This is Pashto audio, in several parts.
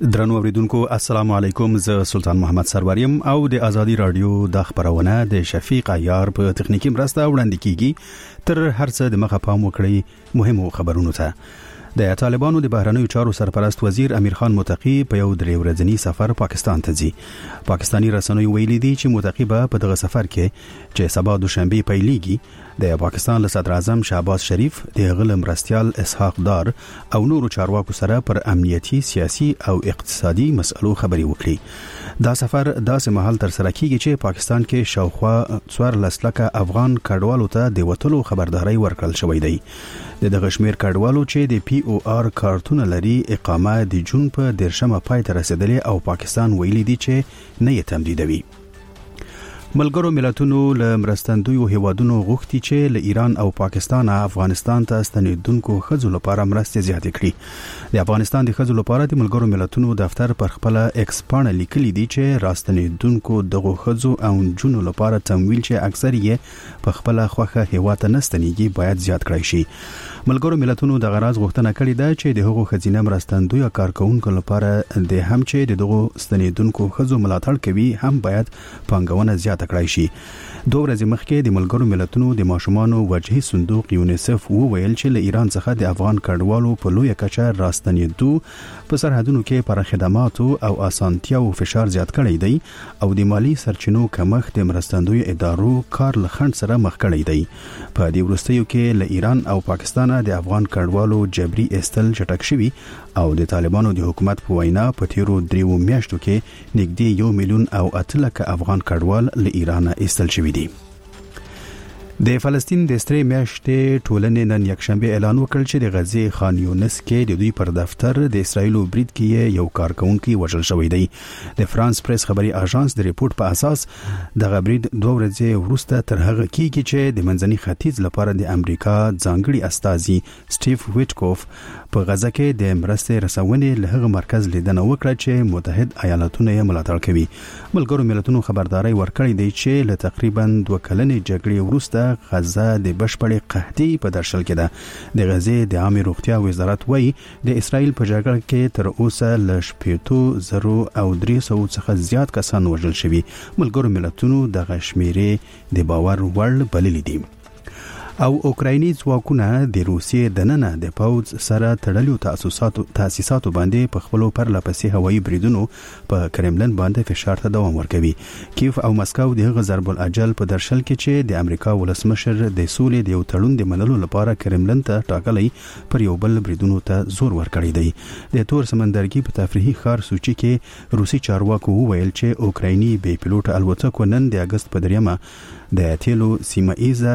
درنو اوریدونکو السلام علیکم، زه سلطان محمد سروریم او د ازادي رادیو د خبرونه د شفیق عیار په تخنیکی مرسته وړاندې کیږي. تر هر څه د مخه پام وکړئ مهمو خبرونو ته. د طالبانو د بهرنیو چارو سرپرست وزیر امیر خان متقی په یو درې ورځنی سفر پاکستان ته ځي. پاکستانی رسنیو ویلي دي چې متقی به په دغه سفر کې چې سبا دوشنبه پیلېږي د پاکستان له صدر اعظم شهباز شریف، د غلم مرستیال اسحاق دار او نورو چارواکو سره پر امنیتي، سیاسي او اقتصادي مسلو خبري وکړي. دا سفر داسې مهال تر سره کیږي چې پاکستان کې شاوخوا 14 لکه افغان کډوالو ته د وټلو خبرداري ورکړل شوې ده. دغه شمیر کډوالو چې د پی او آر کارتونه لري اقامه د جون په 10مه پای ته رسیدلې او پاکستان ویلي دي چې نه یې تمدیدوي. ملګرو ملتونو له مرستندویو هیوادونو غوښتي چې له ایران او پاکستان افغانستان ته ستنیدونکو ښځو لپاره مرستې زیاتې کړي. د افغانستان د ښځو لپاره د ملګرو ملتونو دفتر پر خپل ایکس پاڼه لیکلي دي چې راستنیدونکو دغه ښځو او جنونو لپاره تمویل چې اکثر یې په خپل خوخه هیواد ته نستنیږي باید زیات کړی شي. ملګرو ملتونو د غراض غوښتنه کړې ده چې د هغو خزینه مرستندوی کارکونکو لپاره د هم چې دغه ستنیدونکو ښځو ملاتړ کوي هم باید پانګونه زیات کړای شي. 2 ورځې مخکې د ملګرو ملتونو د ماشومانو وجهي صندوق یونیسف وویل چې له ایران څخه د افغان کډوالو په لویه کچه راستنیدو په سرحدونو کې پر خدماتو او اسانتیاو فشار زیات کړی دی او د مالی سرچینو کمښت د مرستندوی ادارو کار له خنډ سره مخ کړی دی. په دې وروستیو کې له ایران او پاکستان د افغان کډوالو جبري استل چټک شوی او د طالبانو د حکومت په وینا په تیرو 3 میاشتو کې نږدې 1 میلیون او 8 لکه افغان کډوال له ایران ایستل شوی دي. د فلسطین د سترې میاشتې ټولنې نن یکشنبه اعلان وکړ چې د غزې خان یونس کې د دوی پر دفتر د اسرایلو برید کې یو کارکونکي وژل شوی دی. د فرانس پریس خبري اژانس د ریپورت په اساس د برید 2 ورځې وروسته تر هغه کېږي چې د منځني ختیځ لپاره د امریکا ځانګړي استازي سټیف ویټکوف په غزه کې د مرستې رسونې له هغه مرکز لیدنه وکړه چې متحد ایالاتونه یې ملاتړ کوي. ملګرو ملتونو خبرداري ورکړې دی چې له تقریبا 2 کلنې جګړې وروسته غزه د بشپړې قحطۍ په درشل کې ده. د غزې د عامه روغتیا وزارت وایي د اسرایل په جګړه کې تر اوسه ل 8,300 څخه زیات کسان وژل شوي. ملګرو ملتونو د غشمیرې د باور وړ بللي دي. او اوکرایني ځواکونه د روسیې د ننه د پوځ سره تړلیو تاسیساتو باندې په خپلو پرلپسې هوایي بریدونو په کرملن باندې فشار ته دوام ورکوي. کیف او مسکو د هغه ضرب الاجل په درشل کې چې د امریکا ولسمشر د سولې د یو تړون د منلو لپاره کرملن ته ټاکلی پر یو بل بریدونو ته زور ورکړی دی. د تور سمندرګي په تفریحي ښار سوچي کې روسي چارواکو وویل چې اوکرایني بې پیلوټ الوتکو نن د اگست په 3مه د تیلو سیمایزه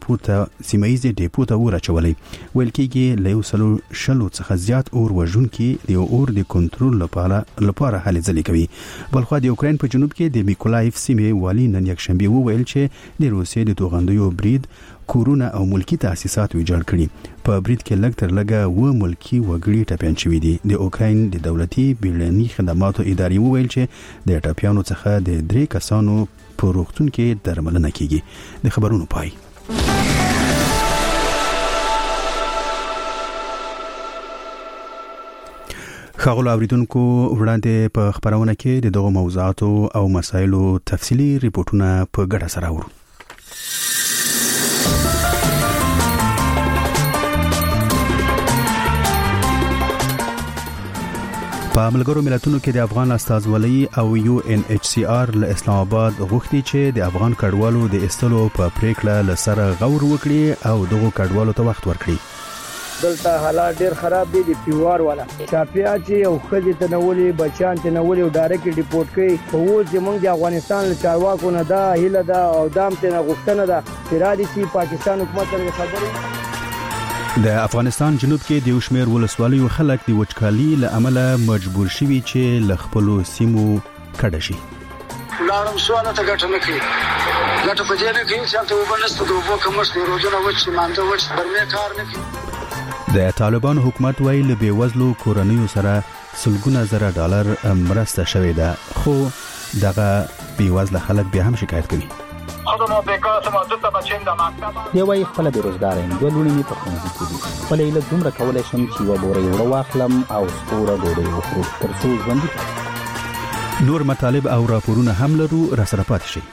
ډیپو ته ورچولې. ویل کېږي له 100 څخه زیات اور وژونکي د اور د کنټرول لپاره هلې ځلې کوي. بلخو د اوکراین په جنوب کې د میکولایف سیمې والی نن یکشنبه وویل چې د روسیې د توغندیو برید کورونه او ملکی تاسیسات ویجاړ کړي. په برید کې لږ تر لږه 2 ملکی وګړي ټپيان شوي دي. د اوکراین د دولتي بیړني خدماتو ادارې وویل چې د ټپيانو څخه د 3 کسانو په روغتون کې درملنه کیږي. د خبرونو پای. خغلو اوریدونکو وړاندې په خبرونه کې دغه موضوعاتو او مسایلو تفصیلی ریپورتونه په ګډه سره ورو. په ملګرو ملتونو کې د افغان استازولۍ او یو ان ایچ سی آر له اسلام آباد غوښتي چې د افغان کډوالو د استلو په پریکړه لسره غور وکړي او دغه کډوالو ته وخت ورکړي. دلته حالات ډیر خراب دي. د پیوار والا چاپیا چې او خځې تنولي بچان تنولي او ډایرکټ ریپورت کوي. خو زمونږ د افغانستان له چارواکو نه دا هیله ده او دام ته غوښتنه ده چې را دي چې پاکستان حکومت سره خبرې. د افغانستان جنوب کې د یوشمیر ولسوالیو خلک د وچکالي له امله مجبور شوي چې له خپلو سیمو کډه شي. لاړم سوانه ته ګټه نه کوي. ګټه په دې نه کوي چې ته وبنست د وبو کمشت روزونه وچ مانده وچ برمه کار نه کوي. د طالبانو حکومت وایي له بیوزلو کورنیو سره سلګونه زره ډالر مرسته شوې ده، خو دغه بیوزله خلک بیا هم شکایت کوي. خودمو بیکار سم او ته بچیم د مکتب دی وای خپل بیروزګار یم دوه لونی په ښوونځي کې دي خپل ایله دومره کولای شم چې یو بورې وړو واخلم او سپوره ډوډۍ وخورم تر څو ژوندي پاتې نور مطالب او راپورونه هم لرو را سره پاتې شئ.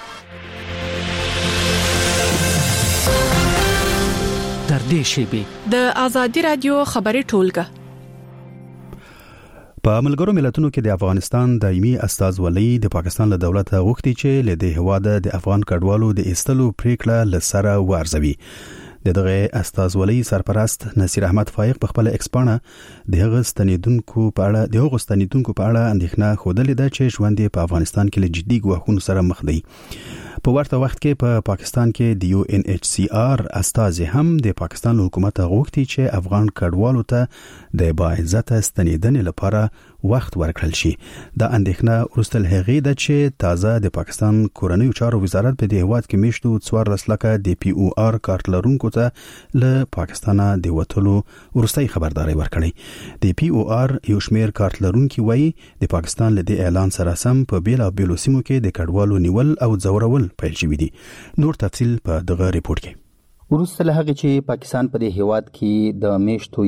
تر دې شیبې د آزادي رادیو خبري ټولګه په ملګرو ملتونو کې د افغانستان دایمي استازولۍ د پاکستان له دولت غوښتي چې له دې هواده د افغان کډوالو د ایستلو پریکړه لسره وارزوي. دغه استازولۍ سرپرست نصیر احمد فایق په خپل ایکس پاڼه د هغه ستنیدونکو په اړه اندېښنه خوده لیده چې ژوند په افغانستان کې له جدي ګواښونو سره مخ دی. په ورته وخت کې په پاکستان کې د UNHCR استازي هم د پاکستان حکومت غوښتي چې افغان کډوالو ته د باعزته ستنیدنې لپاره وخت ورکړل شي. دا اندېښنه ورستل هغې ده چې تازه د پاکستان کورنۍ چارو وزارت په دې هواد کې میشتو 14 لکه د POR کارت لرونکو ته له پاکستانه د وټلو ورستۍ خبرداري ورکړي. د POR یو شمیر کارت لرونکي وایي د پاکستان له دې اعلان سره سم په بیلابېلو سیمو کې د کډوالو نیول او ځورول پیل شوی دي. نور تفصیل په دغه ریپورت کې. ورسته له هغه چې پاکستان په دې هیواد کې د میشتو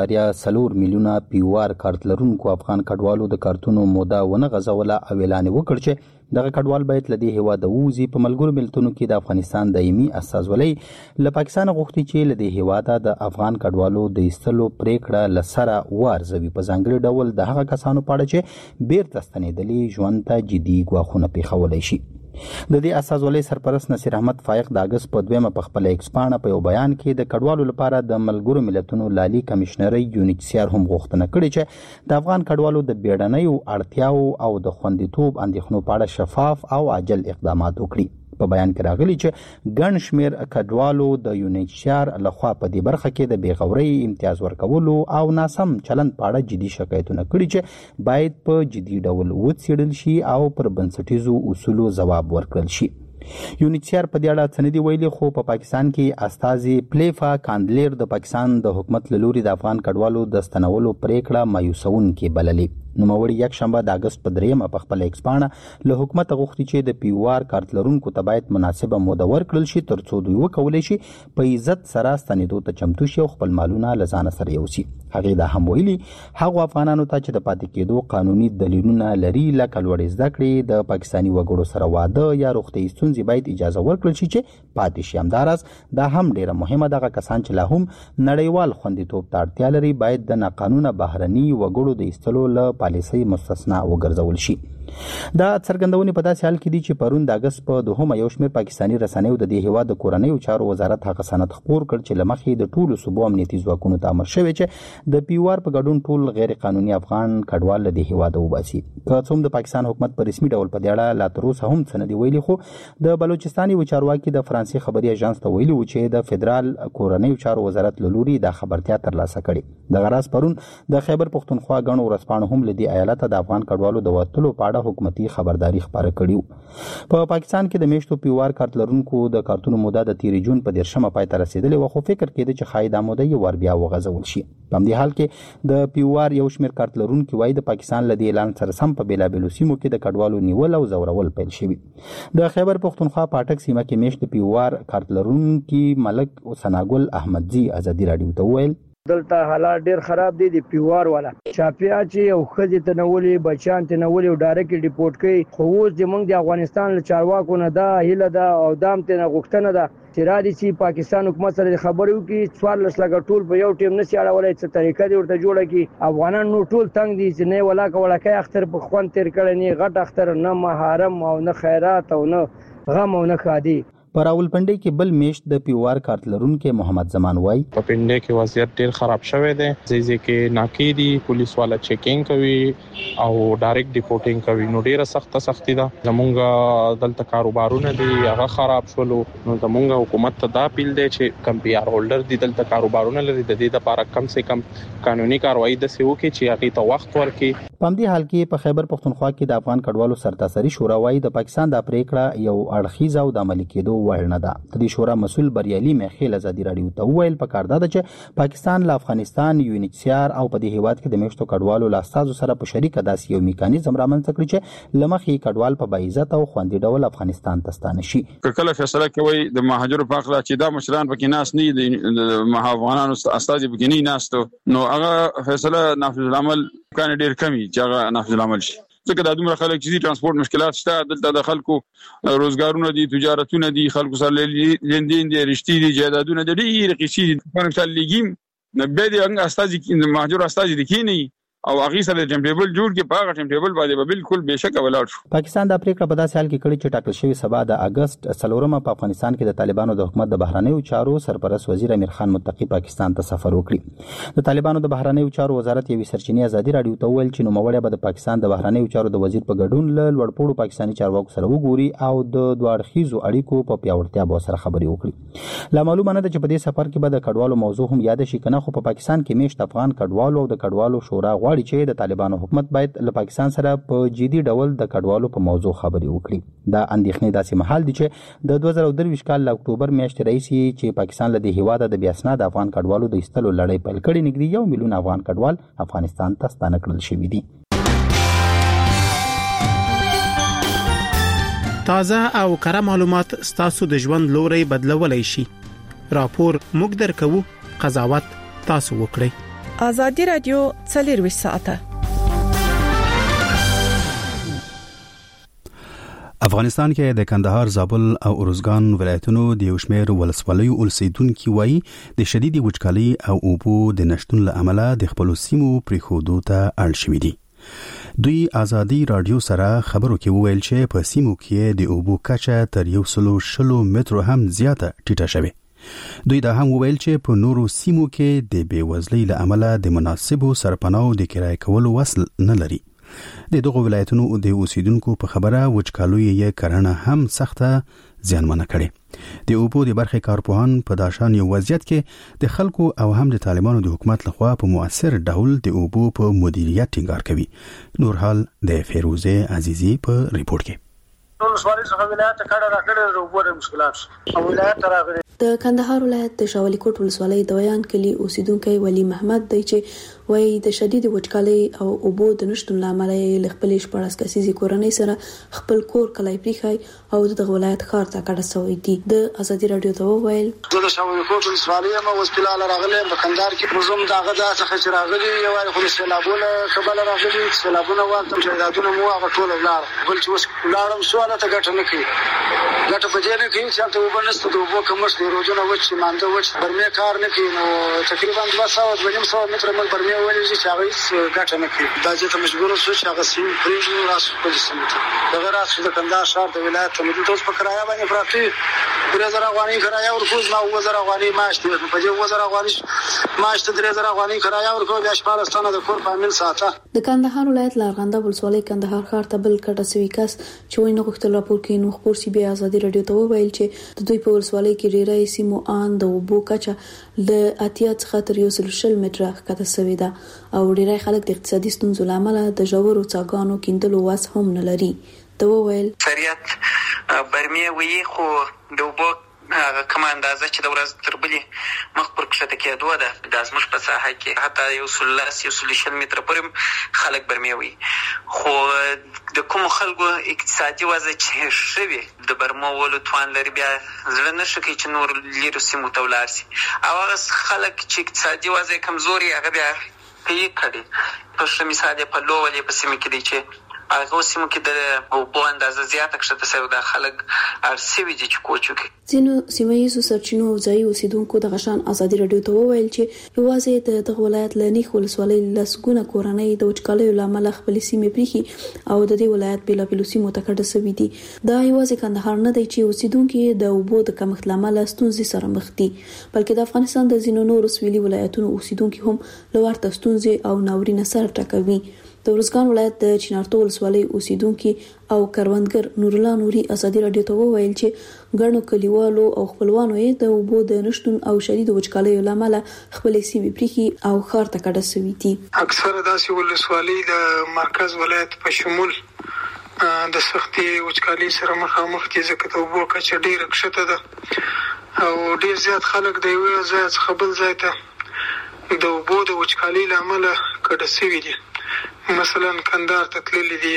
1.4 میلیونه پیوار کارت لرونکو افغان کډوالو د کارتونو موده ونه غځوله او اعلان وکړ چې دغه کډوال باید له دې هیواد ووزي. په ملګرو ملتونو کې د افغانستان دایمي استازولۍ له پاکستان غوښتي چې له دې هیواد د افغان کډوالو د ایستلو پریکړه لسره وارزوي په ځانګړي ډول د هغه کسانو په اړه چې بیرته ستنېدلي ژوند ته جدي ګواښونه پیښولی شي. د دې استازولۍ سرپرست نصیر احمد فایق د اگست په 2 په خپل ایکس پاڼه په یو بیان کې د کډوالو لپاره د ملګرو ملتونو لالي کمشنري UNHCR هم غوښتنه کړې چې د افغان کډوالو د بیړنیو اړتیاو او د خوندیتوب اندېښنو په اړه شفاف او عاجل اقدامات وکړي. په بیان کې راغلي چې ګڼ شمیر کډوالو د UNHCR لخوا په دې برخه کې د بیغورۍ امتیاز ورکولو او ناسم چلند په اړه جدي شکایتونه کړي چې باید په جدي ډول وڅېړل شي او پر بنسټیزو اصولو ځواب ورکړل شي. UNHCR په دې اړه څه نه دي ویلي، خو په پاکستان کې استازي پلیفا کاندلیر د پاکستان د حکومت له لوري د افغان کډوالو د ستنولو پریکړه مایوسونکې بللې. نوموړي یک شنبه د اگست په 3 په خپل ایکس پاڼه له حکومت غوښتي چې د پیوار کارت لرونکو ته باید مناسبه موده ورکړل شي ترڅو دوی وکولای شي په عزت سره ستنېدو ته چمتو شي او خپل مالونه له ځانه سره یوسي. هغې دا هم ویلي هغو افغانانو ته چې د پاتې کېدو قانوني دلیلونه لري لکه لوړې زده کړې، د پاکستاني وګړو سره واده یا روغتیايي ستونزې باید اجازه ورکړل شي چې پاتې شي. همداراز دا هم ډیره مهمه دغه کسان چې لا هم نړیوال خوندیتوب ته اړتیا لري باید د ناقانونه بهرني وګړو د ایستلو له پالیسۍ مستثنا وګرځول شي. دا څرګندونې په داسې حال کې دي چې پرون د اگست په 2 یو شمېر پاکستاني رسنیو د دې هیواد د کورنیو چارو وزارت هغه سند خپور کړ چې له مخې د ټولو صوبو امنیتي ځواکونو ته امر شوی چې د پیوار په ګډون ټول غیر قانوني افغان کډوال له دې هیواده وباسي. که څوم د پاکستان حکومت په رسمي ډول په دې اړه لا تر اوسه هم څه نه دي ویلي، خو د بلوچستان یو چارواکي د فرانسې خبري اژانس ته ویلي و چې د فدرال کورنیو چارو وزارت له لوري د خبرتیا ترلاسه کړې. د غراس پرون د خیبر پختونخوا غنو ورسپانو هم له دې ایالته د افغان کډوالو د وټلو په اړه حکومتي خبرداري خبره کړیو. په پاکستان کې د میشتو پیوار کارت لرونکو د کارتونو موده د 13 جون په 10 پای ته رسیدلې و، خو فکر کېده چې خای د موده یو ور بیا وغځول شي. په همدې حال کې د پیوار یو شمېر کارت لرونکو وایي د پاکستان له دې اعلان سره سم په بیلابېلو سیمو کې د کډوالو نیول او زورول پیل شوي. د خیبر پختونخوا پاټک سیمه کې میشت پیوار کارت لرونکو ملک ثناګل احمدزي آزادي رادیو ته ویل دلته حالات ډیر خراب دي. د پیوار والا چاپیا چې او خځې تنولي بچان تنولي او ډایرکټ ریپورت کوي، خو اوس زمونږ د افغانستان له چارواکو نه دا هیله ده او دام ته غوښتنه ده چې را دي چې پاکستان حکومت سره خبرې وکړي 14 لکه ټول په یو ټیم نشي اړولای څه طریقه دی ورته جوړه کی. افغانان نو ټول تنگ دي چې نه ولا کوړه اختر په خوان تیر کړي، نه غټ اختر، نه محرم او نه خیرات او نه غم او نه خادي. په راولپنډي کې بل میشت د پیوار کارت لرونکو محمد زمان وای په پنډي کې وضعیت ډیر خراب شوی دی، ځکه کې ناکې دي، پولیس والا چیکینګ کوي او ډایرکټ ډیپورټینګ کوي، نو ډیره سختی ده. زمونږ دلته کاروبارونه دي هغه خراب شول، نو زمونږ حکومت ته دا اپیل دی چې کم پی آر هولډر دي دلته کاروبارونه لري د دې لپاره کم سے کم قانوني کاروایی د سیو کې چې هغه ته وخت ورکړي. په همدې حال کې په خیبر پختونخوا کې د افغان کډوالو سرتاسري شورا وايي د پاکستان د پریکړه یو اړخیزه او د عملي کېدو وړ نه ده. د دې شورا مسؤل بریالي میخیل ازادي راډیو ته وویل پکار ده چې پاکستان له افغانستان UNHCR او په دې هیواد کې د میشتو کډوالو له استازو سره په شریکه داسې یو میکانیزم رامنځته کړي چې لمخې کډوال په باعزت او خوندي ډول افغانستان ته ستانه شي. کله فیصله کوي د مهاجرو په اړه چې دا مشران پکې ناس نه دي افغانانو استاد پکې نه ناستو نو هغه فیصله نافذ العمل کان ډیر کمی چې هغه نافذ العمل شي. ځکه د دومره خلک چې ترانسپورت مشکلات شته دلته د خلکو روزګارونه دي تجارتونه دي خلکو سره لیندین دي رشتي دي جایدادونه دي ډیر قصې دي په مثال لګیم نه به د استاد مهاجر استاد دي کینی او هغه سره ټیم ټیبل جوړ کې په هغه ټیم ټیبل باندې بالکل بهشکه ولاړ شو. پاکستان د پریکړه په داسې حال کې کړی چې ټاکل شوی سبا د اگست 4 په افغانستان کې د طالبانو د حکومت د بهرنیو چارو سرپرست وزیر امیر خان متقی پاکستان ته سفر وکړي. د طالبانو د بهرنیو چارو وزارت یوې سرچینې ازادي راډیو ته ویل چې نوموړی به د پاکستان د بهرنیو چارو د وزیر په ګډون له لوړپوړو پاکستاني چارواکو سره وګوري او د دوه اړخیزو اړیکو په پیاوړتیا به سره خبرې وکړي. لا معلومه نه ده چې په دې سفر کې به د کډوالو موضوع هم یاد شي کنه خو په پاکستان کې میشت افغان کډوالو او د کډوالو شورا غواړي چې د طالبانو حکومت باید له پاکستان سره په جدي ډول د کډوالو په موضوع خبرې وکړي. دا اندېښنې داسې مهال دي چې د 2023 کال له اکتوبر میاشتې راهیسې چې پاکستان له دې هیواده د بې اسناده افغان کډوالو د ایستلو لړۍ پیل کړې نږدې 1 میلیون افغان کډوال افغانستان ته ستانه کړل شوي دي. تازه او کره معلومات ستاسو د ژوند لوري بدلولای شي. راپور موږ درکو، قضاوت تاسو وکړئ. ازادي رادیو 24 ساعته. افغانستان کې د کندهار، زابل او ارزګان ولایتونو د یو شمېر ولسوالیو اوسیدونکو وایي د شدید وچکالي او اوبو د نشټون له امله د خپل سیمو پریښودو ته اړ شوي دي. دوی ازادي رادیو سره خبرو کې وویل چې په سیمو کې د اوبو کچه تر 160 مترو هم زیاته ټیټه شوه. دوی دا هم وویل چې په نورو سیمو کې د بیوزلۍ له امله د مناسبو سرپناو د کرایه کولو وسل نه لري. د دغه ولایتونو د اوسیدونکو په خبره وچکالوی یې کرنه هم سخته زیانمنه کړي. د اوبو د برخې کارپوهان په داشان یو وضعیت کې د خلکو او هم د طالبانو د حکومت لخوا په مؤثر ډول د اوبو په مدیریت ټینګار کوي. نورحال د فیروزه عزیزی په ریپورت کې. ولسوالۍ څخه ولایت ته کډه راکړه د اوبو د مشکلات او ولایت ته راغلي. د کندهار ولایت د شاولی کوټ ولسوالۍ د ویان کلی اوسیدونکو ولی محمد دی چې وایي د شدید وچکالۍ او اوبو د نشټون لامل له خپل شپږ کسیزي کورنۍ سره خپل کور کلای پریخای او د ولایت ښار ته کډه سوی دي. د ازادي رادیو ته وویل د شاولی کوټ ولسوالۍ ما وسپیلاله راغلي په کندهار کې پرزوم داغه د څخه چې راغلي یو خو سیلابونه کبل راغلي سیلابونه ورته جایدادونه مو هغه ټول ولار بل چې وس ولارم سواله ته ګټه نه کوي ګټه په دې نه کوي چې ته وبنست د اوبو کمښت روزونه وچ مانده وچ برمه کار نه کوي نو تقریبا 200 متر موږ برمه ولې چې هغه ګټه نه کوي دا چې مجبور شو چې هغه سیم پریږدو راسو په سیمه ته دا راسو د کندهار شهر د ولایت ته موږ تاسو په کرایه باندې پراته 3000 افغاني کرایه ورکوز ما 2000 افغاني معاش دی په دې 2000 افغاني معاش ته 3000 افغاني کرایه ورکو بیا شپارستانه د کور فامیل ساته. د کندهار ولایت لارغنده ولسوالۍ کندهار ښار ته بل کډه سوي کس چې وینه غوښتل راپور کې نو خبر سی بیا ازادي رادیو ته وویل چې د دوی په ولسوالۍ کې ډیری سیمو ان د اوبو کچه ل اتیا څخه تر 160 متره ښکته شوې ده او ډیری خلک د اقتصادي ستونزو لامل د ژورو څاګانو کیندلو واس هم نه لري. ته وویل فریات برمه وی خو د اوبو کوم اندازه چې د ورځ تر بلې مخ پر کښته کېدو ده د ازمش په ساحه کې حتی 160 متر پورې خلک برمه وي خو د کوم خلکو اقتصادي وضع چې شوي د برمه ولو توان لري بیا زړه نشي کوي چې نور لیرو سیمو ته ولاړ شي او هغه خلک چې اقتصادي وضع کمزوري هغه بیا کوي کړي په ښه مثال په لوولې په سیمه کې دی چې هغه سیمو کې د اوبو اندازه زیاته کښته شوې ده خلک ارسوي دي چې کوچو کې ځینو سیمایي سرچینو او ځایي اوسیدونکو د غشان ازادي رادیو ته وویل چې یوازې د ولایت لنیخ ولسوالۍ لسګونه کورنۍ د وچکالۍ لامل خپل سیمې پریخي او د دې ولایت بېلابېلو سیمو ته کډه شوي دي. دا یوازې کندهار نه دی چې اوسیدونکو د اوبو د کمښت لامل ستونزې سره مخ دي بلکې د افغانستان د ځینو نورو سویلي ولایتونو اوسیدونکو هم له ورته ستونزې او ناورین سره ټکوي. د ورزګان ولایت د چنارتو ولسوالۍ اوسیدونکو او کروندګر نور الله نوري ازادي رادیو ته وویل چې ګڼو کلیوالو او خپلوانو یې د اوبو د نشټون او شدید وچکالۍ لامل خپل سیمې پریخي او خار ته کډه سوي دي. اکثره داسې ولسوالۍ د مرکز ولایت په شمول د سختي وچکالۍ سره مخامخ دي، ځکه د اوبو کچه ډیره کښته ده او ډیر زیات خلک د یو ځای څخه بل ځای ته د اوبو د وچکالۍ لامل کډه سوي دي. مثلا کندهار ته تللي دي،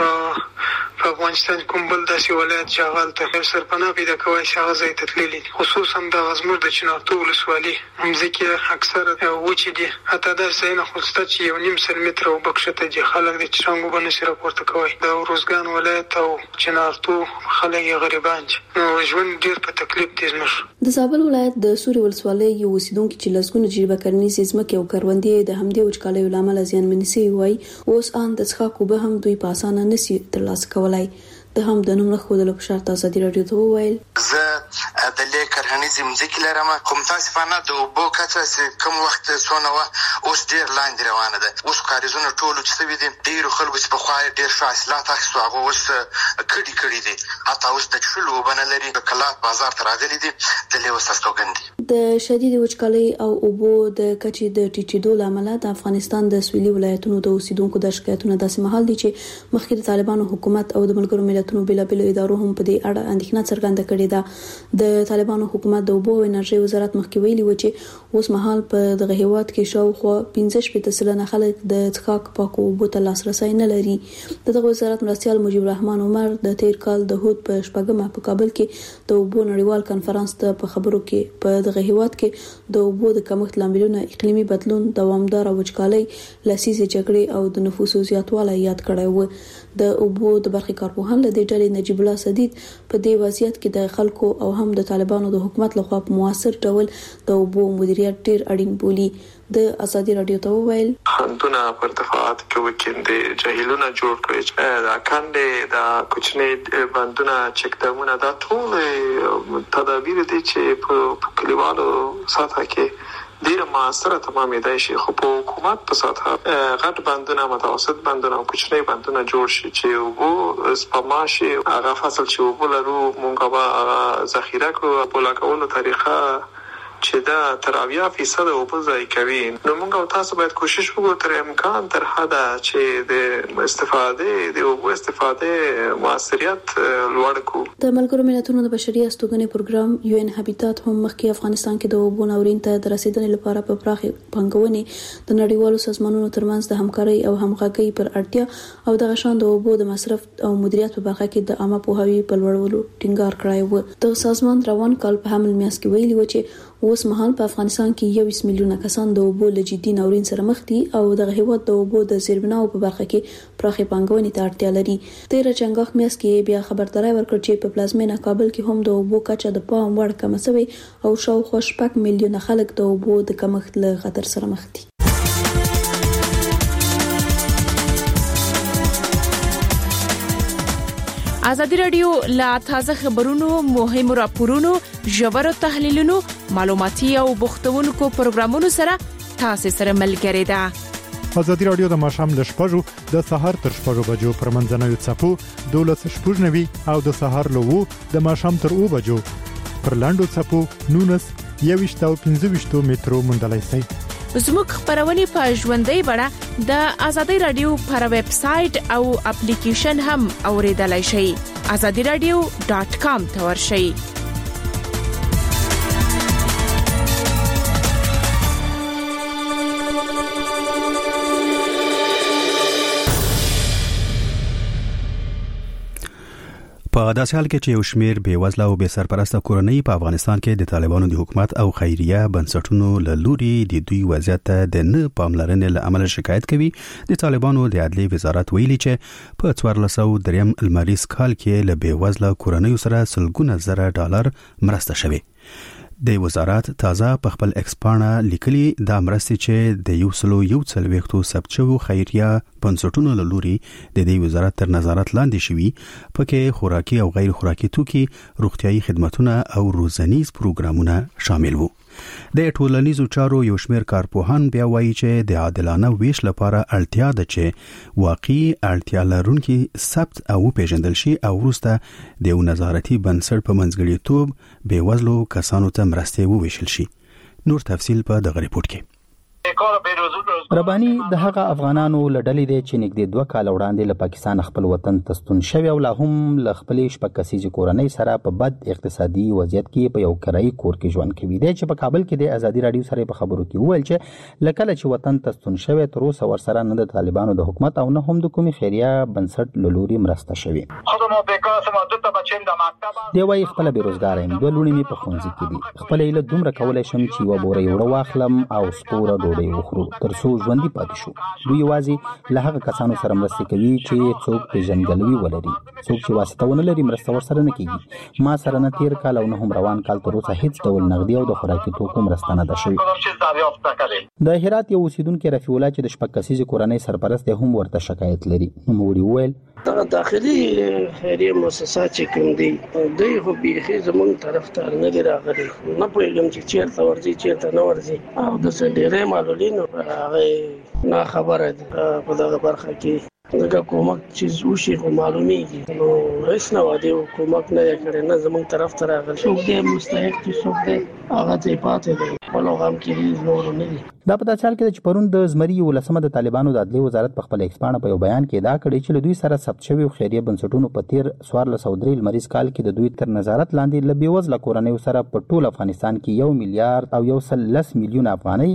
په افغانستان کوم بل داسې ولایت چې هغه ته سرپناه پیدا کوي چې هغه ځای ته تللي دي. خصوصا د زموږ د چنارتو ولسوالۍ مځکې اکثره وچې دي، حتی داسې ځایونه خو شته چې 1.5 متره اوبه کښته دي، خلک د څرنګه اوبه نشي راپورته کوی. د ورزګان ولایت او چنارتو خلک یې غریبان دي، نو ژوند ډېر په تکلیف دي. د زابل ولایت د سوري ولسوالۍ یو اوسیدونکو چې لسګونه جریبه کرنیزې ځمکې او کروندې د همدې وچکالۍ لامل زیانمنې شوي وای، اوس ان د څښاک اوبه هم دوی په اسانه نشي ترلاسه کولای. د هم د نوم خودلو په شرط ازادي رادیو ته وویل زه د لیکرهنیزم ځکه لرم، کوم متاسفانه د اوبو کچه کوم وخت څونه اوس ډیر لاندې روانه ده. اوس کاریزونه ټول چې سوي دي، ډیر خلکو چې په خوای ډیر فاصلات اخیستو هغه اوس کډي دي، حتی اوس د چلو وبنه لري د کلات بازار ته راغلي دي د لیو سستوګندي. د شدید وچکالۍ او اوبو د کچې د ټیټېدو لامل د افغانستان د سویلي ولایتونو د اوسیدونکو د شکایتونو داسې مهال دي چې مخکې د طالبانو حکومت او د ملګرو ملتونو بېلابېلو ادارو هم په دې اړه اندېښنه څرګنده کړې ده. د طالبانو حکومت د اوبو او انرژي وزارت مخکې ویلي و چې اوس مهال په دغه هیواد کې شاوخوا 15% خلک د څښاک پاکو اوبو ته لاسرسي نه لري. دغه وزارت مرستيال مجيب الرحمن عمر د تیر کال د هود په شپږمه په کابل کې د اوبو نړیوال کانفرنس ته په خبرو کې په دغه هیواد کې د اوبو د کمښت لاملونه اقلیمي بدلون، دوامدار وچکالۍ، لسیزې جګړې او د نفوسو زیاتوالی یاد کړی و. د اوبو د برخې کارپوهان له دې ډلې نجیب الله سدید په دې وضعیت کې د خلکو او هم د طالبانو د حکومت لخوا په موثر ډول د اوبو مدیریت ډیر اړین بولي. د ازادي رادیو ته وویل خندونه پر ارتفاعات کې وکړي، جهیلونه جوړ کړي، دا کاندې دا کوچنی بندونه چک ډیمونه، دا ټول تدابیر دي چې په کلیوالو سطح کې ډیر موثره تمامېدای شي. خو په حکومت په سطح غټ بندونه، متوسط بندونه او کوچنی بندونه جوړ شي چې اوبو سپما شي. هغه فصل چې اوبو لرو مونږ به ذخیره کړو په لګولو طریقه چې دا تر 80% اوبه ضایع کوي. نو موږ او تاسو باید کوشش وکړو تر امکان تر حده چې د استفاده د اوبو استفاده موثریت لوړ کړو. د ملګرو ملتونو د بشري استوګنې پروګرام یو ان هابیټات هم مخکې افغانستان کې د اوبو ناورین ته د رسیدنې لپاره په پراخه پنګونې د نړیوالو سازمانونو ترمنځ د همکارۍ او همغږۍ پر اړتیا او د غشان د اوبو د مصرف او مدیریت په برخه کې د عامه پوهاوي په لوړولو ټینګار کړی و. د سازمان روان کال په حمل میاشت کې ویلي و چې اوس مهال په افغانستان کې 21 میلیونه کسان د اوبو له جدي ناورین سره مخ دي او دغه هیواد د اوبو د زیربناو په برخه کې پراخه پنګونې ته اړتیا لري. تیر چنګاښ میاشت کې بیا خبرداري ورکړه چې په پلازمینه کابل کې هم د اوبو کچه د پام وړ کم شوی او شاوخوا 6 میلیونه خلک د اوبو د کمښت له خطر سره مخ دي. ازادي رادیو لا تازه خبرونو، مهمو راپورونو، ژورو تحلیلونو، معلوماتي او بوختونکو پروګرامونو سره تاسو سره ملګری ده. ازادي رادیو د ماشام ل شپږو د سحر تر 6 بجو پر منځنوي چپو 12:00 او د سحر له 2 د ماشام تر 2 بجو پر لاندو چپو 19 او 15 مترو مندلای سي. زموږ خبرونه په ژوندۍ بڼه د ازادي رادیو پر ویب سټ او اپلیکیشن هم اوریدلای شئ. azadiradio.com ته ورشئ. په داسې حال کې چې یو شمېر بېوزله او بې سرپرسته کورنۍ په افغانستان کې د طالبانو د حکومت او خیریه بنسټونو له لوري د دوی وضعیت ته د نه پاملرنې له امله شکایت کوي، د طالبانو د عدلیې وزارت ویلي چې په 1403 الماریز کال کې له بېوزله کورنۍ سره $100,000 مرسته شوې. د وزارت تازه په خپل ایکسپانه لیکلي د مرستې چې د 140 ثبت شوو خیریه بنسټونو له لوري د دې وزارت تر نظارت لاندې شوي پکې خوراکي او غیر خوراکي توکي، روغتيایي خدماتونه او روزنیز پروګرامونه شامل وو. د ټولنیزو چارو یو شمېر کارپوهان بیا وایي چې د عادلانه ویش لپاره اړتیا ده چې واقعي اړتیا لرونکي ثبت او پیژندل شي او وروسته د یو نظارتي بنسټ په منځګړیتوب بېوزلو کسانو ته مرستې وویشل شي. نور تفصیل په دغه ریپورت کې. رباني د هغه افغانانو لړلې دي چې نږدې 2 کال وړاندې له پاکستان خپل وطن ته ستون شوی او لا هم له خپلې شپږ کورنۍ سره په بد اقتصادي وضعیت کې په یو کرایي کور کې ژوند کوي. د چې په کابل کې د ازادي رادیو سره په خبرو کې وویل چې لکه چې وطن ته ستون شوی تر اوسه ورسره نه د طالبانو د حکومت او نه هم د کومي خیریه بنسټ لوري مرسته شوی. دی وايي خپل بیروزګار یم، 2 لونی می په خونځي کې دي، خپل ایله دومره کولای شم چې و بورې وړ واخلم او سپوره ډوډۍ وخورو ترڅو ژوندۍ پاتې شو. دوی یوازې له هغه کسانو سره مرسته کوي چې څوک پیژندګلوي ولري، څوک چې واسطه ونه لري مرسته ورسره نه کیږي. ما سره نه تیر کال او نه هم روان کال تر اوسه هیڅ ډول نغدي او د خوراکي توکو مرسته نه ده شوې. د هرات یو اوسیدونکو رفیع الله چې د شپږ کورنۍ سرپرست هم ورته شکایت لري. نوموړي وویل دا داخلي خیریه مؤسسات چې کوم دي دوی خو بيخي زمون طرف ته نه دی راغلي، نه پوهیږم چې چیرته ورځي چیرته نه ورځي او د ډېرې معلولینو هغه نه خبره ده په دغه برخه کې. دغه کومک چې وشي خو معلومیږي نو هیڅ نه وادي کومک نه کړي، نه زمون طرف ته راغلي. څوک دې مستحق چې څوک دې هغه ته پاتې دی په لوغام کې نور نه دي. دا په داسې حال کې چې پرون د زمري ولسمه د طالبانو د عدلي وزارت په خپل ایکسپانه په یو بیان کې دا کړی چې دوی سره ثبت شوی خیریه بنسټونو په تیر 1403 لمریز کال کې د دوی تر نظارت لاندې ل بیوزله کورنۍ سره په ټول افغانستان کې 1 میلیارډ او 110 میلیون افغانۍ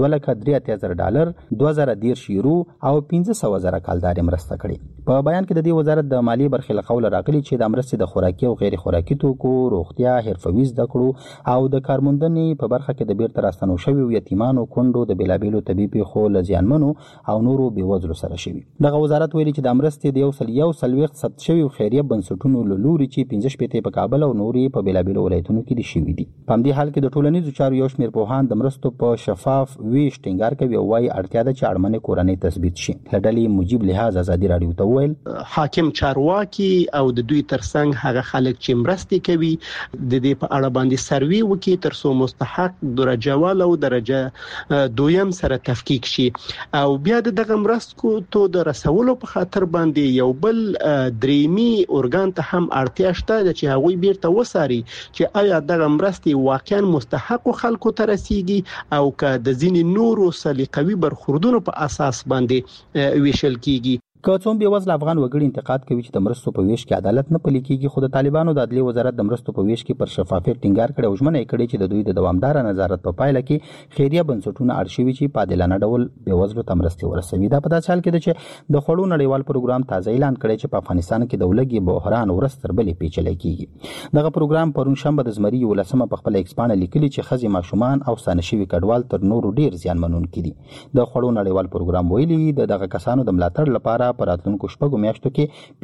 $2,83,000 2010 یورو او 15,000 کالداري مرسته کړې. په بیان کې د دې وزارت د مالی برخې له قوله راغلي چې د مرستې د خوراکي او غیر خوراکي توکو، روغتیا، حرفوي زده کړو او د کارموندنې په برخه کې د بیرته راستنو شویو یتیمانو، کونډو، د بیلابیلو طبي پیښو له زیانمنو او نورو بېوزلو سره شوي. دغه وزارت ویلي چې د مرستې د 140 ثبت شویو خیریه بنسټونو له لوري چې 15 په کابل او نورې په بیلابیلو ولایتونو کې دي شوي دي. په همدې حال کې د ټولنیزو چارو یو شمېر پوهان د مرستو په شفاف ویش ټینګار کوي او وايي اړتیا ده چې اړمنې کورنۍ تثبیت شي. له ډلې مجیب لحاظ ازادي رادیو ته وویل حاکم چارواکي او د دوی ترڅنګ هغه خلک چې مرستې کوي د دې په اړه باندې سروي وکړي ترڅو مستحق درجه ول او درجه دویم سره تفکیک شي او بیا دغه مرستو ته د رسولو په خاطر باندې یو بل دریمي اورګان ته هم اړتیا شته چې هغه بیرته وساري چې آیا دغه مرستې واقعا مستحق خلکو ته رسیږي او که د ځینې نورو سلیقوي برخوردونو په اساس باندې ویشل کیږي. که څوم بېوزله افغان وګړي انتقاد کوي چې د مرستو په ویش کې عدالت نه پلي کیږي، خو د طالبانو د عدلي وزارت د مرستو په ویش کې پر شفافیت ټینګار کړی او ژمنه یې کړې چې د دوی د دوامدار نظارت په پایله کې خیریه بنسټونه اړ شوي چې په عادلانه ډول بېوزلو ته مرستې ورسوي. دا په داسې حال کې ده چې د خوړو نړیوال پروګرام تازه اعلان کړی چې په افغانستان کې د ولږې بحران ورځ تر بلې پیچلی کیږي. دغه پروګرام پرون شنبه د زمري ولسمه په خپل ایکسپانه لیکلي چې ښځې، ماشومان او ستانه شوي کډوال تر نورو ډیر زیانمنونکي دي. د خوړو نړیوال پروګرام ویلي دغه کسانو د ملاتړ لپاره په راتلونکو شپږو میاشتو کې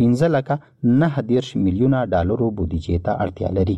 15.9 میلیونه ډالرو بودیجې ته اړتیا لري.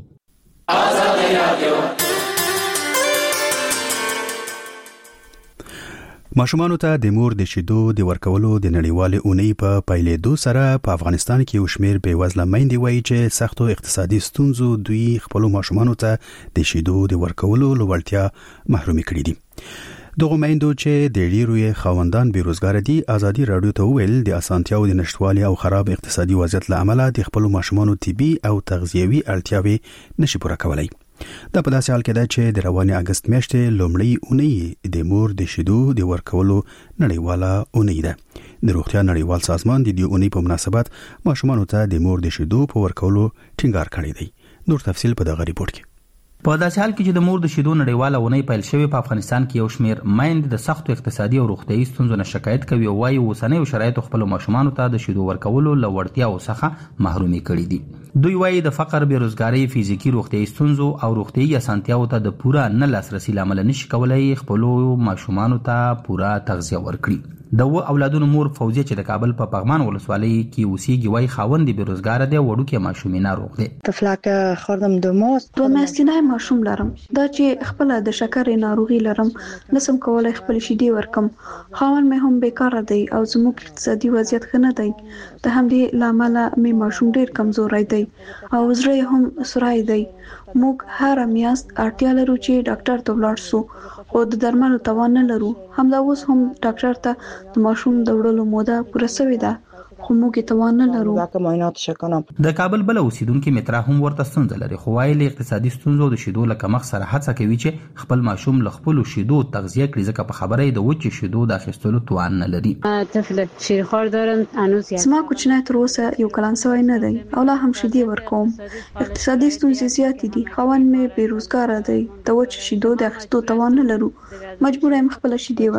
ماشومانو ته د مور د شیدو د ورکولو د نړیوالې اونۍ په پیلېدو سره په افغانستان کې یو شمېر بېوزله میندې وایي چې سختو اقتصادي ستونزو دوی خپلو ماشومانو ته د شیدو د ورکولو له وړتیا محرومې کړي دي. دغه میندو چې د ډیرو خاوندان بیروزګار دي ازادي رادیو ته ویل د اسانتیاو د نشټوالي او خراب اقتصادي وضعیت له امله د خپل ماشومانو طبي او تغذیوي اړتیاوې نشي پوره کولای. دا په داسې حال کې ده چې د روانې اگست میاشتې لومړی اونۍ د مور د شیدو د ورکولو نړیواله اونۍ ده. د روغتیا نړیوال سازمان د دې اونۍ په مناسبت ماشومانو ته د مور د شیدو په ورکولو ټینګار کړی دی. نور تفصیل په دغه ریپورت کې. په داسې حال کې چې د مور د شیدو نړیواله اونۍ پیل شوې په افغانستان کې یو شمېر میندې د سختو اقتصادي او روغتیایي ستونزو نه شکایت کوي او وايي اوسنیو شرایطو خپلو ماشومانو ته د شیدو ورکولو له وړتیاو څخه محرومي کړي دي. دوی وايي د فقر، بیروزګارۍ، فزیکي روغتیایي ستونزو او روغتیایي اسانتیاو ته د پوره نه لاسرسي له امله نشي کولای خپلو ماشومانو ته پوره تغذیه ورکړي. د و اولادونو مور فوزیه چې د کابل په پغمان ولسوالۍ کې اوسېږي وای خاوند بیروزګار دی وړوکی ماشومې ناروغ دی. طفلک خوردم د ماست 2 میاشتې ماشوم لرم دا چې خپل د شکر ناروغي لرم نسم کولای خپل شیدې ورکم خاوند مې هم بیکار دی او زموږ اقتصادي وضعیت ښه نه دی د همدې لامل مې ماشوم ډیر کمزوري دی او زړه هم سورای دی موږ هر میاشت اړتیا لرو چې ډاکټر ته ولاړ شو او د درملو توان نه لرو همدا اوس هم ډاکټر ته د ماشوم د وړلو موده پوره شوې ده خو موږ توان نه لرو. د کابل بل اوسیدونکو مترا هم ورته ستونزه لري خو وايي اقتصادي ستونزو د شیدو لکه مخ سره هڅه کوي چې خپل ماشوم له خپل شیدو تغذیه کړي ځکه په خبره د وچ شیدو د اخیستلو توان نه لري. طفل شیرخوار دارم هنوز زما کوچنی تر اوسه یو کلان سوی نه دی او لا هم شیدې ورکوم اقتصادي ستونزې زیات دي خوند مې بیروزګار دی د وچ شیدو د اخیستلو توان نه لرو مجبور یم خپل شیدې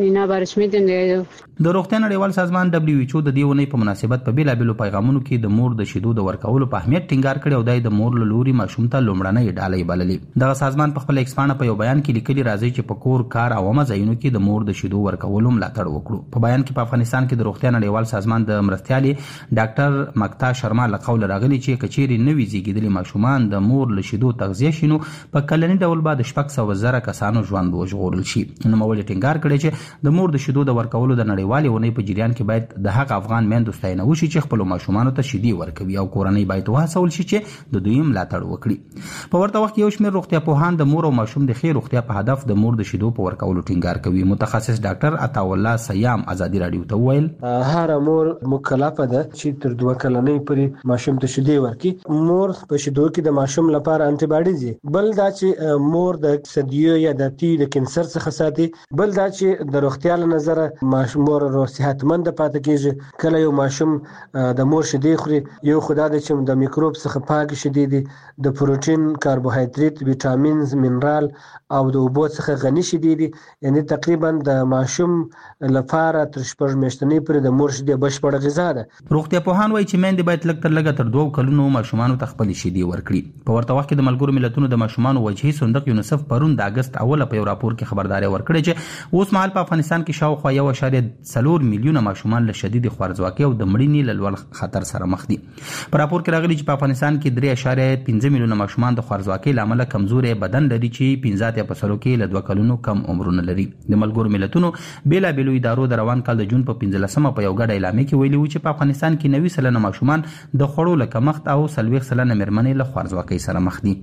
ورکوم. د روغتیا نړیوال سازمان WHO د دیونې په مناسبت په بیلابېلو پیغامونو کې د مور د شیدو د ورکولو په اهمیت ټینګار کړی او د مور له لوري ماشوم ته لومړنۍ ډالۍ بللې. دغه سازمان په خپل ایکسپانه په یو بیان کې لیکلي راځي چې په کور کار او عامه ځایونو کې د مور د شیدو ورکولو ملاتړ وکړو. په بیان کې په افغانستان کې د روغتیا نړیوال سازمان د مرستیالي ډاکټر مکتا شرما له قول راغلي چې کچيري نوي زیږیدلي ماشومان د مور له شیدو تغذیه شینو په کلنی ډول بعد 600,000 کسانو ژوند وژغورل شي. نو مولي ټینګار کړی چې د مور د شیدو د ورکولو د نړیوالې ونې په جریان کې باید د حق افغان میندو ستاینه وشي چې خپل ماشومان ته شیدې ورکوي او کورنۍ باید وهڅول شي چې د دوی ملاتړ وکړي. په ورته وخت کې یو شمېر روغتیا پوهان د مور او ماشوم د ښې روغتیا په هدف د مور د شیدو په ورکولو ټینګار کوي. متخصص ډاکټر عطا الله سیام ازادي رادیو ته وویل هر مور مکلفه ده چې تر 2 کلنۍ پورې ماشوم ته شیدې ورکړي. مور په شیدو کې د ماشوم لپاره انټي باډیز دي بل دا چې مور د اکسیدیو یا د تی د کینسر څخه ساتي بل دا چې د روغتیا له نظر ماشوم مور صحتمند پاتې کیږي. کله یو ماشوم د مور شیدې خوري یو خدای د چې د میکروب څخه پاک شیدې دي د پروتین کاربوهایډریټ ویټامینز منرال او د اوبو څخه غني شیدې دي یعنی تقریبا د ماشوم لپاره تر 6 میاشتنۍ پورې د مور شیدې بشپړه غذا ده. روغتیا پوهان وایي چې میندې باید لږ تر لږه تر 2 کلونو ماشومان ته خپل شیدې ورکړي. په ورته وخت کې د ملګرو ملتونو د ماشومان وجهي صندوق یونیسف پرون د اگست اوله په یو راپور کې خبرداري ورکړې چې اوس مهال په افغانستان کې شاوخوا 1.4 میلیونه ماشومان له شدید خوارځواکۍ او د مړینې له لوړ خطر سره مخ دي. په راپور کې راغلي چې په افغانستان کې 3.5 میلیونه ماشومان د خوارځواکۍ له امله کمزوري بدن لري چې 15% کې له 2 کلونو کم عمرونه لري. د ملګرو ملتونو بیلابېلو ادارو د روان کال د جون په 15مه په یو غړ اعلامیه کې ویلي و چې په افغانستان کې 90% ماشومان د خوړو له کمښت او 40% مېرمنې له خوارځواکۍ سره مخ دي.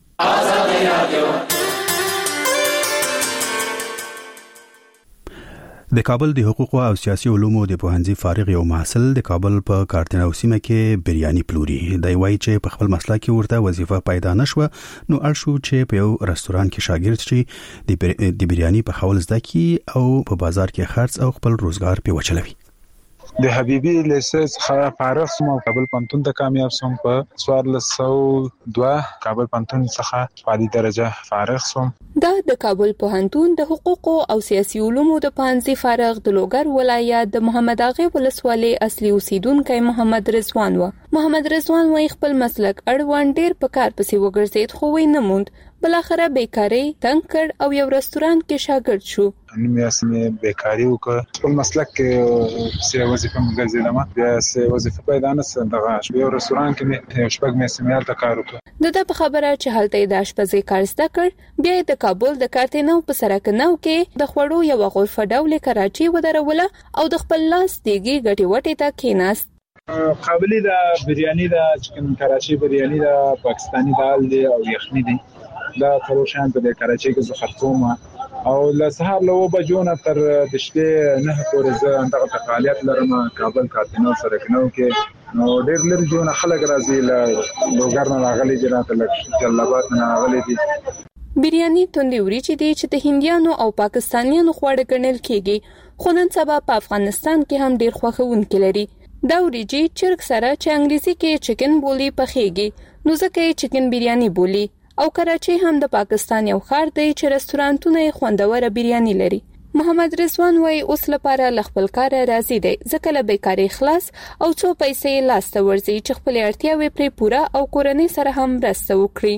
د کابل د حقوقو او سیاسي علومو د پوهنځي فارغ یو محصل د کابل په کارتنو سیمه کې بریاني پلوري. دی وایي چې په خپل مسلک کې ورته وظیفه پیدا نشوه نو اړ شو چې په یو رستوران کې شاګرد شي د بریاني په حول زده کی او په بازار کې خرڅ او خپل روزګار په وچلوي. د حبيبي لیسنس فارغ سوم کابل پنتون ته کامیاب سوم په 1402 کابل پنتون څخه عالی درجه فارغ سوم. دا د کابل پوهنتون د حقوقو او سیاسي علومو د پوهنځي فارغ د لوګر ولایت د محمد اغا ولسوالۍ اصلي اوسیدونکو محمد رضوان و. محمد رضوان وايي خپل مسلک اړوند ډیر په کار پسې وګرځید خو وای نه موند بلاخره بیکاری تنگ کړ او یو رستوران کې شاګرد شو. مې اسمه بیکاری وکړ خپل مسلک کې سره وظیفه مګرځیدم بیا سه وظیفه پیدا نه سندغه یو رستوران کې یو شپږ میاشتې ته کار وکړ. د په خبره چې هلته د آشپزۍ کار زده کړ بیا د کابل د کارتنو په سرک نو کې د خوړو یو غرفه ډول کراچي ودروله او د خپل لاس دیګي غټي وټي ته کېناست. قابلی د بریانی د چکن کراچي بریانی د پاکستانی دال دی او یخنی دی دا فروشان په کراچي کې خرڅوم او له سهار له 9 بجو نه تر د شپې 9 پورې زه دغه فعالیت لرم کابل کارتنو سره کنو کې نو ډېر لږ جون خلک راځي له لوګر نه راغلي جنات لک جلابات نه راغلي دي. بریانی توندې وریجې دي چې د هندیانو او پاکستانیانو خواړه ګڼل کېږي خو نن سبا په افغانستان کې هم ډېر خوښونکي لري. دا وریجې چرګ سره چې انګلیسي کې چکن بولی پخېږي نو ځکه یې چکن بریانی بولی او کراچي هم د پاکستان یو ښار دی چې رستورانتونه یې خوندوره بریانی لري. محمد رضوان وايي اوس لپاره ل خپل کار راضي دی ځکه له بیکاری خلاص او څو پیسې لاس ته ورځي چې خپل اړتیاوې پرې پوره او کورنۍ سره هم مرسته وکړي.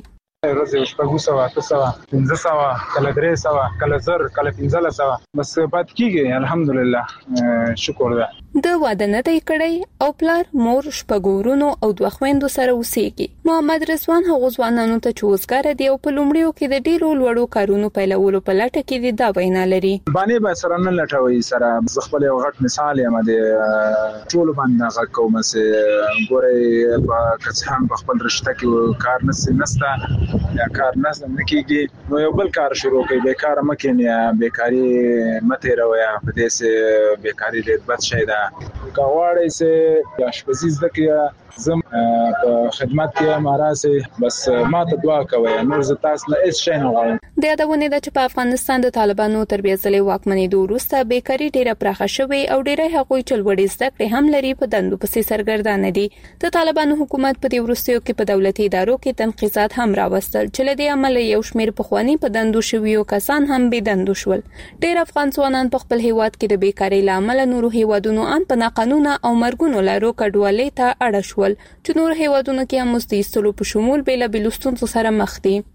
ورځې شپږ سوه 500 کله 300 کله 1000 کله 1500 بس پات کیږي الحمدلله شکر ده. د واده نه دی کړی او پلار مور شپګورونو او دوه خويندو سره اوسېږي. محمد رضوان هغه ځوانانو ته چوزګار دی او په لومړیو کې د ډیرو لوړو کارونو پیلولو په لټه کې دا وینا لري. باندې به سره نه لټوي سره خپل یو غټ مثال یم د ټول باندې غږ کوم چې ګوري په کڅهم په خپل رشته کې کار نسته یا کار نه کیږي نو یو بل کار شروع کوي بیکار مکه بیکاری مته رویا په دې سه بیکاری دې بد شي دا کاوړې سه آشپزي زکه زم په خدمت کې ماراسه بس ما ته دعا کوي نور ز تاسو نه هیڅ شي نه غواړم. د یادونه ده چې په افغانستان د طالبانو تربیه ځلې واکمنۍ وروسته بیکاری ډیره پراخه شوې او ډیره هغوی چلوړې زده کړې هم لري په دندو پسې سرګردان دي. د طالبانو حکومت په دې وروستیو کې په دولتي ادارو کې تنقیزات هم راوستل چې له دې عمل یو شمېر پخوانی په دندو شویو کسان هم به دندو شول. ډیر افغان ځوانان په خپل هیواد کې د بیکاری لامل نورو هیوادونو ان په ناقانونه او مرګونو لارو کډوالۍ ته اړه شول چې نور هیوادونو کې هم مستیستلو په شمول بیل ستونزو سره مخ دي.